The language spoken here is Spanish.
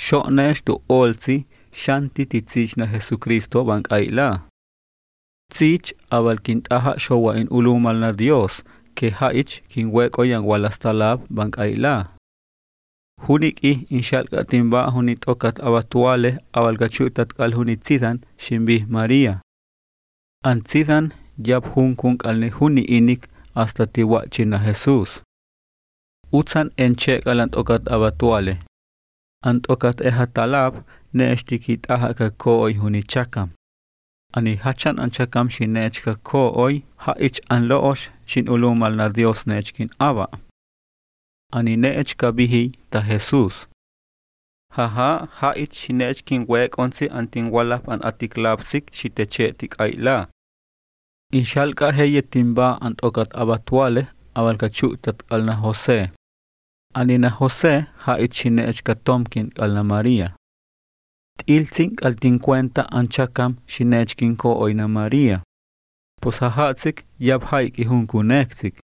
Xo'nex tu olzi shanti tizichna Jesucristo bank'ayla. Tzich abal kintaha showa in ulumal na Dios que haich kinwekoyan walastalab bank'ayla. Huniki inshalka timba hunit okat abatuale abalgachutat kal hunitzidan shimbih María. Antzidan yab hunkun kalne huni inik hasta tiwachina Jesús. Utsan enche kalant okat abatuale. Ant okat ehatalab neeshtikit ahaka kooi hunichakam. Ani hachan anchakam shinechka kooi haich anloosh shin ulumal na Dios nechkin aba. Ani neechka bihi ta Jesús. Haha haich shinechkin wek onsi antin walap an atiklapsik shitechetik ayla. Inshalka heyetimba ant okat abatuale abalkachutat alna José. Anina José haich shinechka tomkin alna María. Tiltzink al 50 anchakam shinechkin ko oina María. Pues hahatzik yab haiki hunkunekzik.